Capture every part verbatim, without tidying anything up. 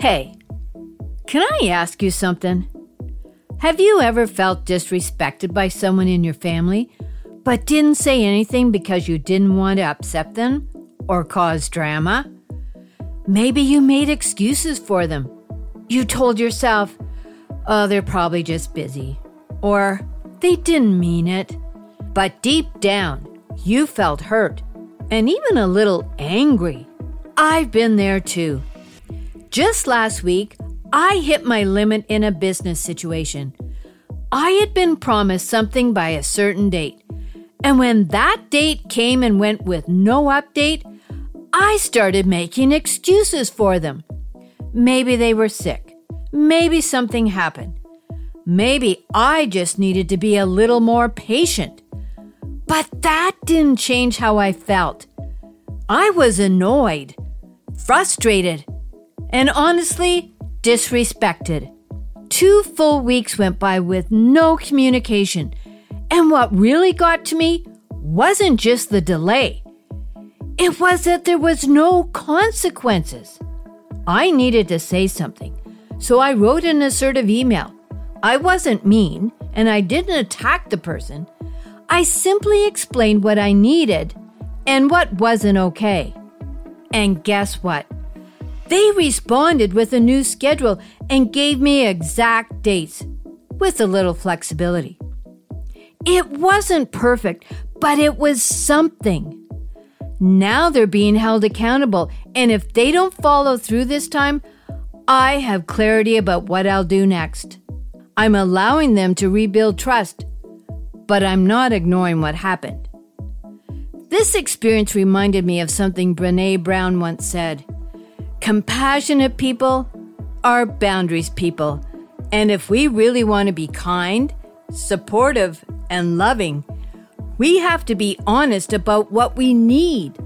Hey, can I ask you something? Have you ever felt disrespected by someone in your family, but didn't say anything because you didn't want to upset them or cause drama? Maybe you made excuses for them. You told yourself, oh, they're probably just busy, or they didn't mean it. But deep down, you felt hurt and even a little angry. I've been there too. Just last week, I hit my limit in a business situation. I had been promised something by a certain date, and when that date came and went with no update, I started making excuses for them. Maybe they were sick. Maybe something happened. Maybe I just needed to be a little more patient. But that didn't change how I felt. I was annoyed, frustrated, and honestly, disrespected. Two full weeks went by with no communication, and what really got to me wasn't just the delay. It was that there was no consequences. I needed to say something, so I wrote an assertive email. I wasn't mean, and I didn't attack the person. I simply explained what I needed and what wasn't okay. And guess what? They responded with a new schedule and gave me exact dates, with a little flexibility. It wasn't perfect, but it was something. Now they're being held accountable, and if they don't follow through this time, I have clarity about what I'll do next. I'm allowing them to rebuild trust, but I'm not ignoring what happened. This experience reminded me of something Brené Brown once said. Compassionate people are boundaries people, and if we really want to be kind, supportive, and loving, we have to be honest about what we need.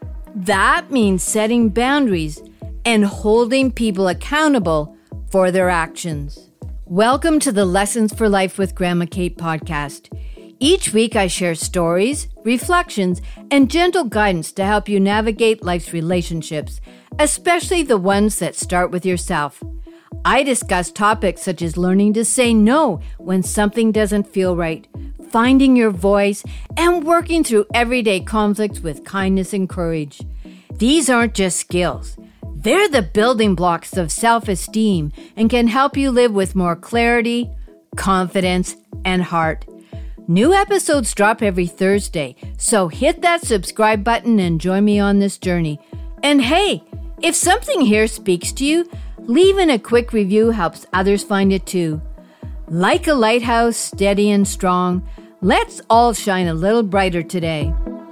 That means setting boundaries and holding people accountable for their actions. Welcome to the Lessons for Life with Grandma Kate podcast. Each week I share stories, reflections, and gentle guidance to help you navigate life's relationships, especially the ones that start with yourself. I discuss topics such as learning to say no when something doesn't feel right, finding your voice, and working through everyday conflicts with kindness and courage. These aren't just skills. They're the building blocks of self-esteem and can help you live with more clarity, confidence, and heart. New episodes drop every Thursday, so hit that subscribe button and join me on this journey. And hey, if something here speaks to you, leaving a quick review helps others find it too. Like a lighthouse, steady and strong, let's all shine a little brighter today.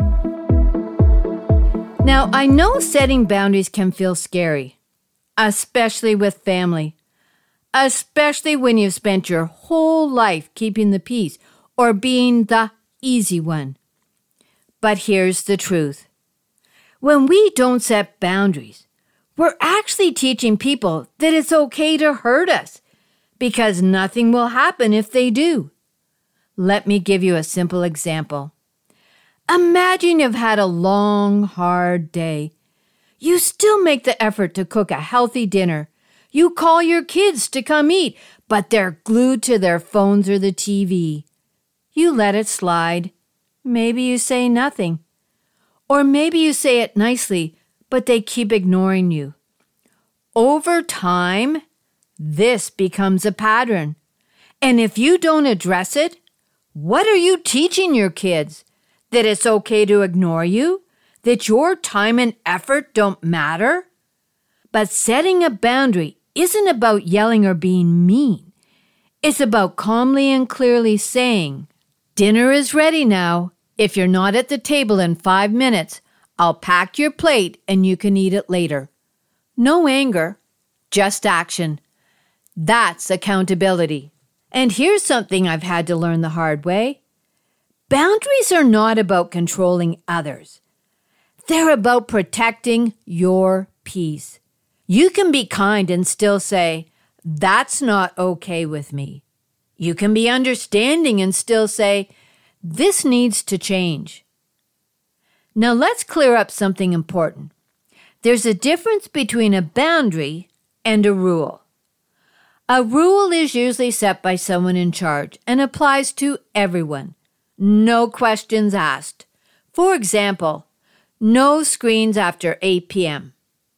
Now, I know setting boundaries can feel scary, especially with family, especially when you've spent your whole life keeping the peace or being the easy one. But here's the truth. When we don't set boundaries, we're actually teaching people that it's okay to hurt us because nothing will happen if they do. Let me give you a simple example. Imagine you've had a long, hard day. You still make the effort to cook a healthy dinner. You call your kids to come eat, but they're glued to their phones or the T V. You let it slide. Maybe you say nothing. Or maybe you say it nicely, but they keep ignoring you. Over time, this becomes a pattern. And if you don't address it, what are you teaching your kids? That it's okay to ignore you? That your time and effort don't matter? But setting a boundary isn't about yelling or being mean. It's about calmly and clearly saying, dinner is ready now. If you're not at the table in five minutes, I'll pack your plate and you can eat it later. No anger, just action. That's accountability. And here's something I've had to learn the hard way. Boundaries are not about controlling others. They're about protecting your peace. You can be kind and still say, that's not okay with me. You can be understanding and still say, this needs to change. Now let's clear up something important. There's a difference between a boundary and a rule. A rule is usually set by someone in charge and applies to everyone. No questions asked. For example, no screens after eight p.m.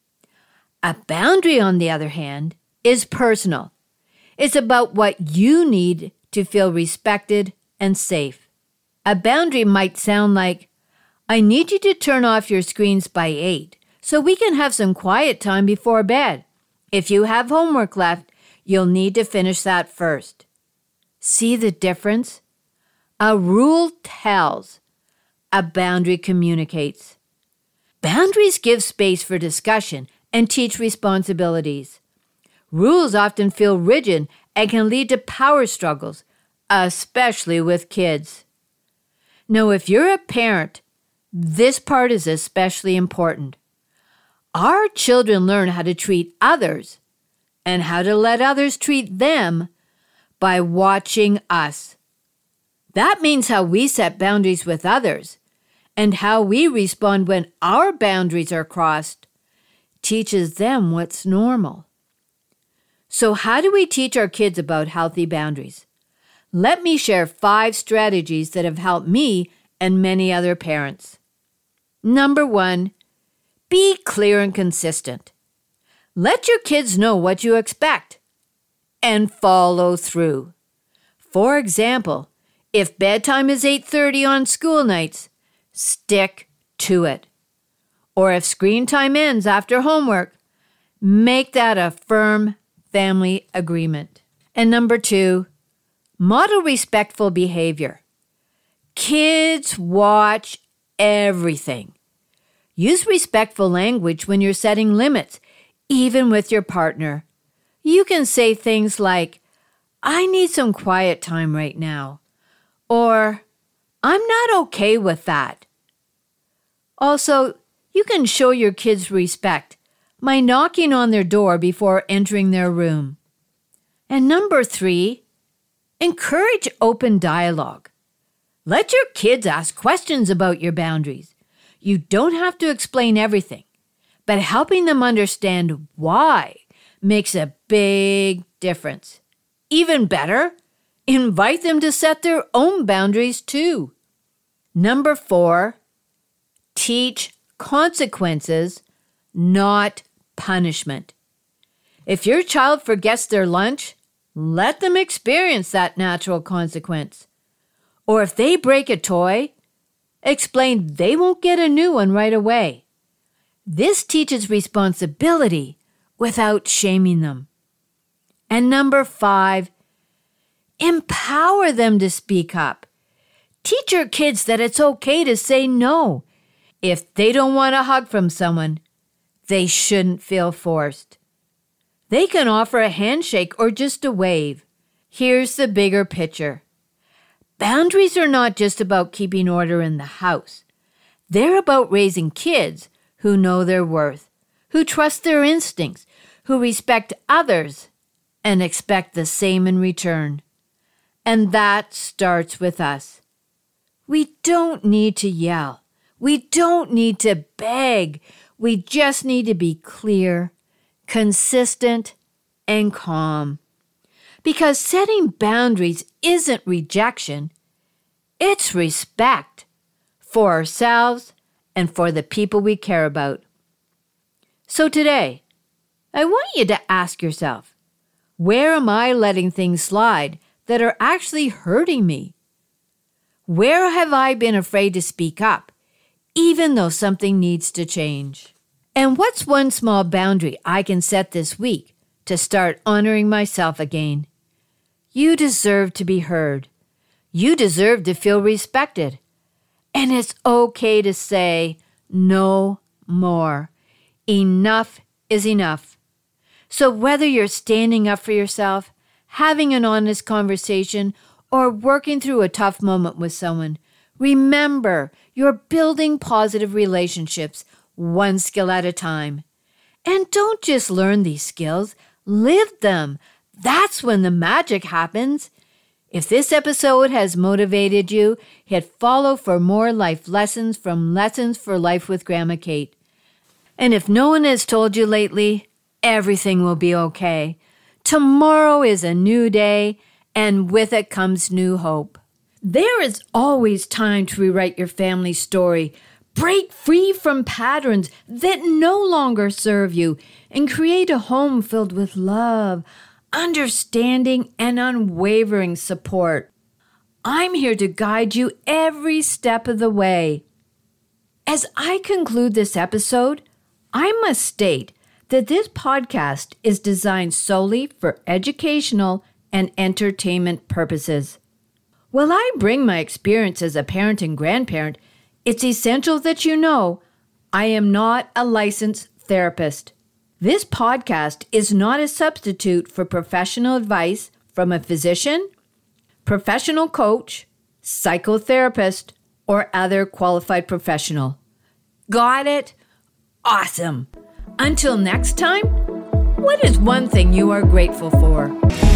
A boundary, on the other hand, is personal. It's about what you need to feel respected and safe. A boundary might sound like, I need you to turn off your screens by eight so we can have some quiet time before bed. If you have homework left, you'll need to finish that first. See the difference? A rule tells. A boundary communicates. Boundaries give space for discussion and teach responsibilities. Rules often feel rigid and can lead to power struggles, especially with kids. Now, if you're a parent, this part is especially important. Our children learn how to treat others and how to let others treat them by watching us. That means how we set boundaries with others and how we respond when our boundaries are crossed teaches them what's normal. So how do we teach our kids about healthy boundaries? Let me share five strategies that have helped me and many other parents. Number one, be clear and consistent. Let your kids know what you expect and follow through. For example, if bedtime is eight thirty on school nights, stick to it. Or if screen time ends after homework, make that a firm family agreement. And number two, model respectful behavior. Kids watch everything. Use respectful language when you're setting limits, even with your partner. You can say things like, I need some quiet time right now, or I'm not okay with that. Also, you can show your kids respect by knocking on their door before entering their room. And number three, encourage open dialogue. Let your kids ask questions about your boundaries. You don't have to explain everything, but helping them understand why makes a big difference. Even better, invite them to set their own boundaries too. Number four, teach consequences, not punishment. If your child forgets their lunch, let them experience that natural consequence. Or if they break a toy, explain they won't get a new one right away. This teaches responsibility without shaming them. And number five, empower them to speak up. Teach your kids that it's okay to say no. If they don't want a hug from someone, they shouldn't feel forced. They can offer a handshake or just a wave. Here's the bigger picture. Boundaries are not just about keeping order in the house. They're about raising kids who know their worth, who trust their instincts, who respect others, and expect the same in return. And that starts with us. We don't need to yell. We don't need to beg. We just need to be clear, consistent, and calm. Because setting boundaries isn't rejection, it's respect for ourselves and for the people we care about. So today, I want you to ask yourself, where am I letting things slide that are actually hurting me? Where have I been afraid to speak up, even though something needs to change? And what's one small boundary I can set this week to start honoring myself again? You deserve to be heard. You deserve to feel respected. And it's okay to say no more. Enough is enough. So whether you're standing up for yourself, having an honest conversation, or working through a tough moment with someone, remember you're building positive relationships one skill at a time. And don't just learn these skills, live them. That's when the magic happens. If this episode has motivated you, hit follow for more life lessons from Lessons for Life with Grandma Kate. And if no one has told you lately, everything will be okay. Tomorrow is a new day, and with it comes new hope. There is always time to rewrite your family story. Break free from patterns that no longer serve you and create a home filled with love, understanding, and unwavering support. I'm here to guide you every step of the way. As I conclude this episode, I must state that this podcast is designed solely for educational and entertainment purposes. While I bring my experience as a parent and grandparent, it's essential that you know I am not a licensed therapist. This podcast is not a substitute for professional advice from a physician, professional coach, psychotherapist, or other qualified professional. Got it? Awesome. Until next time, what is one thing you are grateful for?